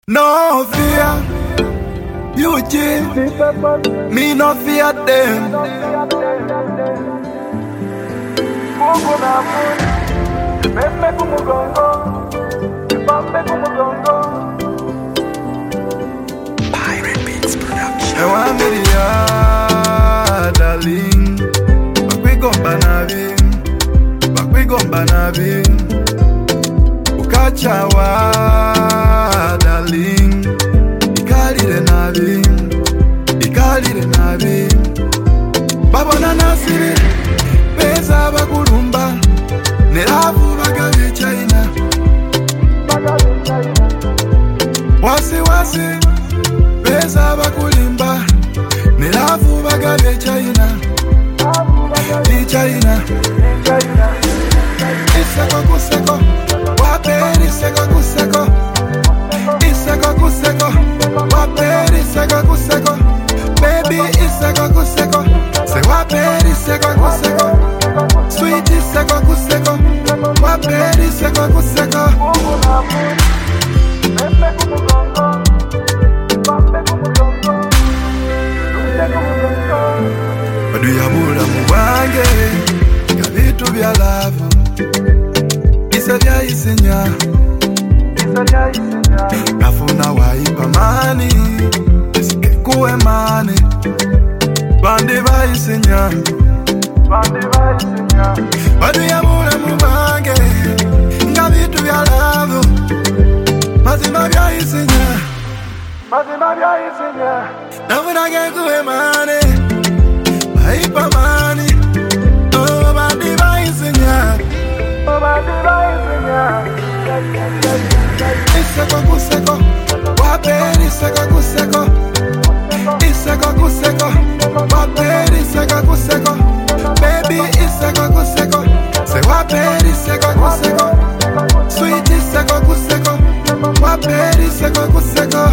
No fear, Eugene. Me no fear them. Pirate Beats Production. I want me the darling. Back we gomba na bin. Ukachawa darling. Ikalire na bin. Babona nasiri. Pesa bakulumba. Neravu bagabe China. Wasi. Pesa bakulimba. Neravu bagabe China. China. Iseko kuseko. Waperi seko kuseko. Iseko kuseko. Waperi seko kuseko. Baby iseko kuseko. Se waperi seko kuseko. Sweet iseko kuseko. Waperi seko kuseko. Baduyabula mubange Kabitu bya love Isa bya isinya Nafuna waipa mani Isike kuwe mani Bandi ba isinya Baduyabula mubange Kabitu bya love Mazima bya isinya Nafuna kuwe mani Waipa mani Oh bandi ba isinya Iseko kuseko, waperi seko kuseko. Iseko kuseko, waperi seko kuseko. Baby iseko kuseko, se waperi seko kuseko. Sweet iseko kuseko, waperi seko kuseko.